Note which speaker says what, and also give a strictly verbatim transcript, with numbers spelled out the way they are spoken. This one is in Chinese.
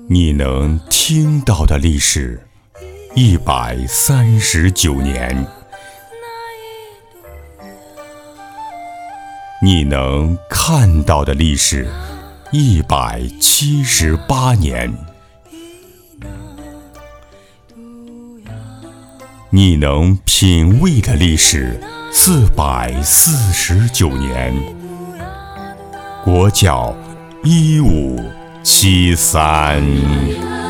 Speaker 1: 你能听到的历史一百三十九年，你能看到的历史一百七十八年，你能品味的历史四百四十九年。国窖一五七三。